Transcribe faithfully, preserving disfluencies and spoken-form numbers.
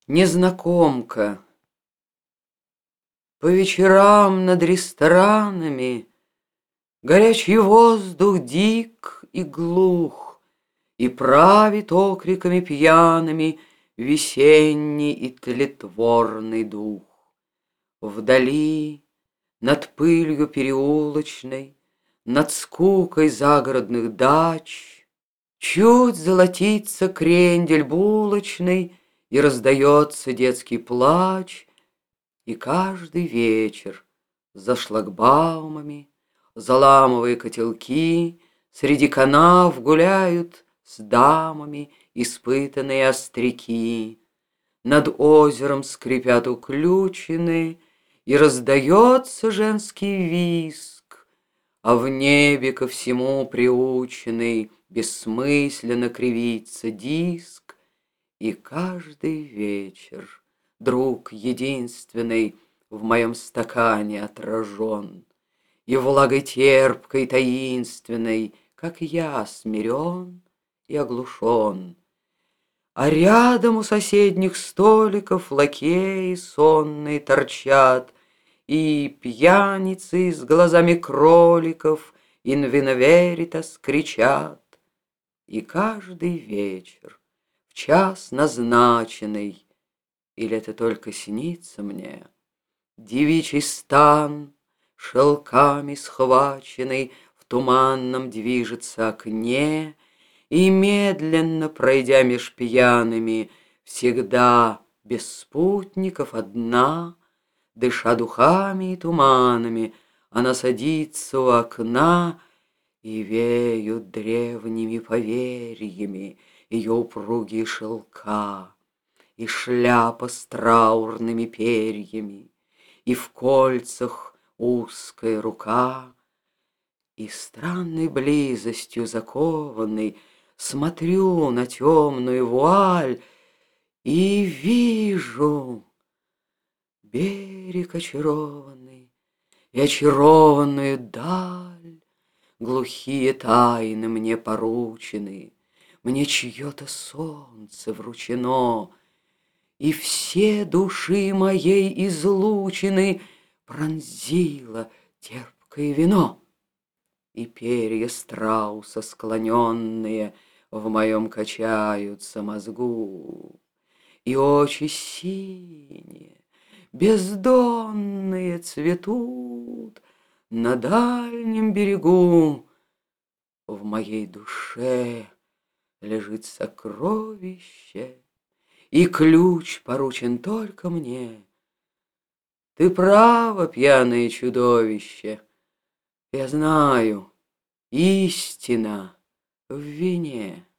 Незнакомка. По вечерам над ресторанами Горячий воздух дик и глух, И правит окриками пьяными Весенний и тлетворный дух. Вдали, над пылью переулочной, Над скукой загородных дач, Чуть золотится крендель булочной, И раздается детский плач. И каждый вечер за шлагбаумами Заламывая котелки, Среди канав гуляют с дамами Испытанные остряки. Над озером скрипят уключины, И раздается женский виск, А в небе ко всему приученный Бессмысленно кривится диск. И каждый вечер друг единственный В моем стакане отражен, И влагой терпкой таинственной, Как я, смирен и оглушен. А рядом у соседних столиков Лакеи сонные торчат, И пьяницы с глазами кроликов «In vino veritas» кричат. И каждый вечер в час назначенный, Или это только снится мне, Девичий стан, шелками схваченный, В туманном движется окне, И медленно, пройдя меж пьяными, Всегда без спутников одна, Дыша духами и туманами, Она садится у окна, И веют древними поверьями Ее упругие шелка, И шляпа с траурными перьями, И в кольцах узкая рука. И странной близостью закованный Смотрю на темную вуаль И вижу берег очарованный И очарованную даль. Глухие тайны мне поручены, Мне чье-то солнце вручено, И все души моей излучины Пронзило терпкое вино. И перья страуса склоненные В моем качаются мозгу, И очи синие, бездонные цветут На дальнем берегу. В моей душе лежит сокровище, И ключ поручен только мне. Ты право, пьяное чудовище, Я знаю, истина в вине.